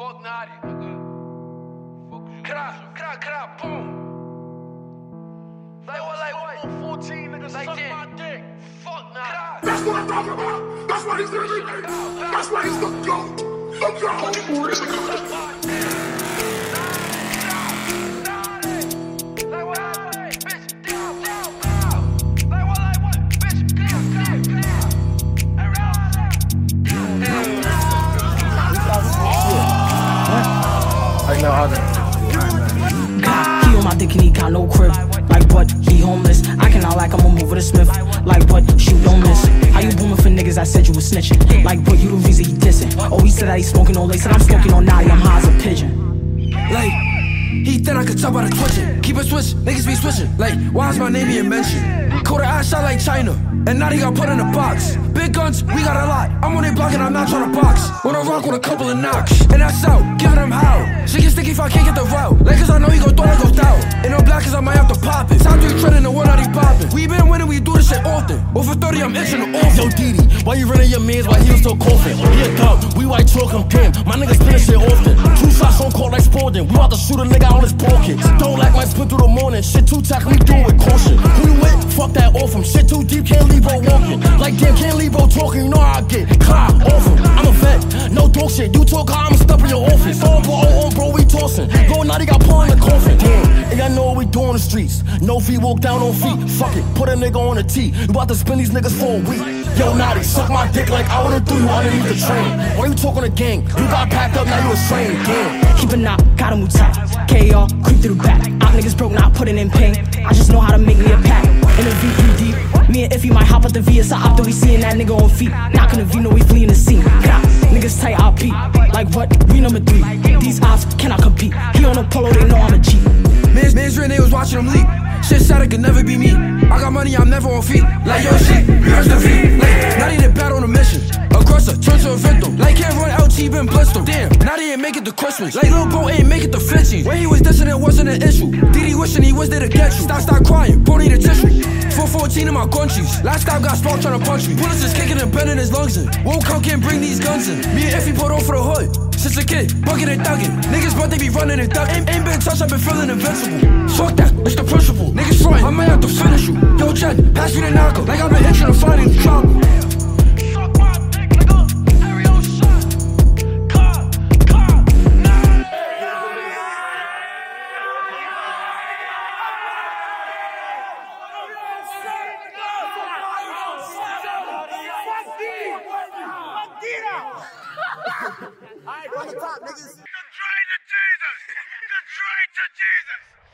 Fuck Naughty, nigga. Fuck you. Can I, boom. Like what? 14 niggas like suck my dick. Fuck Naughty. That's what I'm talking about. That's why he's gonna be there. That's why he's the GOAT. The GOAT. Who is the GOAT? He on my dick and he got no crib. Like what? He homeless. I cannot like I'ma move with a Smith. Like what? Shoot, don't miss. How you booming for niggas that said you was snitching? Like what? You the reason he dissing. Oh, he said that he smoking on lace. Said I'm smoking on Naughty. I'm high as a pigeon. Like, he thought I could talk about a twitching. Keep it switch, niggas be switching. Like, why is my name being mentioned? Caught her ass shot like China, and now they got put in a box. Big guns, we got a lot. I'm on their block and I'm not trying to box. Wanna rock with a couple of knocks, and that's out, giving them how. She get sticky if I can't get the route. Like, cause I know he gon' throw it goes down. And I'm black cause I might have to pop it. Top 3 trending, the world out he popping. We been winning, we do this shit often. Over 30, I'm itching the orphan. Yo, Didi, why you running your mans while he was still coughing? He a dub, we white chalk him pimp. My niggas spin shit often. 2 shots on court like Spalding. We about to shoot a nigga on his pocket. Don't like my split through the morning. Shit too tight, we do it with caution. Who you with? Fuck that off him. Shit too deep, can't leave bro walking. Like damn, can't leave bro talking. You know how I get. Clock off him. I'm a vet, no dog shit. You talk how I'ma step in your office. Oh bro, we tossing. Go now they got pull in the coffin. Damn, and y'all know what we do on the streets. No feet, walk down on feet. Fuck it, put a nigga on a tee. You about to spin these niggas for a week. Yo, Naughty, suck my dick like I would've threw you underneath the train. Why you talking to gang? You got packed up, now you a strain. Damn. Keep a knot, gotta move tight. KR, creep through the back. Out niggas broke, not putting in pain. I just know how to make me a pack. In a VPD, me and Iffy might hop out the V. It's a op that we seeing that nigga on feet. Knocking the V, no we fleeing the scene. Niggas tight, I'll peep. Like what? We number 3. These ops cannot compete. He on a polo, they know I'm a G. Man's real, they was watching him leak. Shit said it could never be me. I got money, I'm never on feet. Like yo shit, here's the V. Like, now they did bad on a mission. Aggressor, turn to a victim. Like can't run LT, been blissed. Damn, now they ain't make it to Christmas. Like Lil Bro ain't make it to 15. When he was dissing, it wasn't an issue. Didi wishing he was there to get you. Stop crying, bro need a tissue. 414 in my gunchies. Last stop got spark trying to punch me. Bullets is kicking and bending his lungs in. Woke up, can't bring these guns in. Me and Iffy put on for the hood. Since a kid, bugging and thugging. Niggas but they be running and ducking. Ain't been touched, I've been feeling invincible. Fuck that, it's the principle. Niggas front, I might have to finish you. Yo, Jen, pass me the knocker. Like I've been hitching and fighting the trouble. Alright, from the top, niggas. The train to Jesus! The train to Jesus!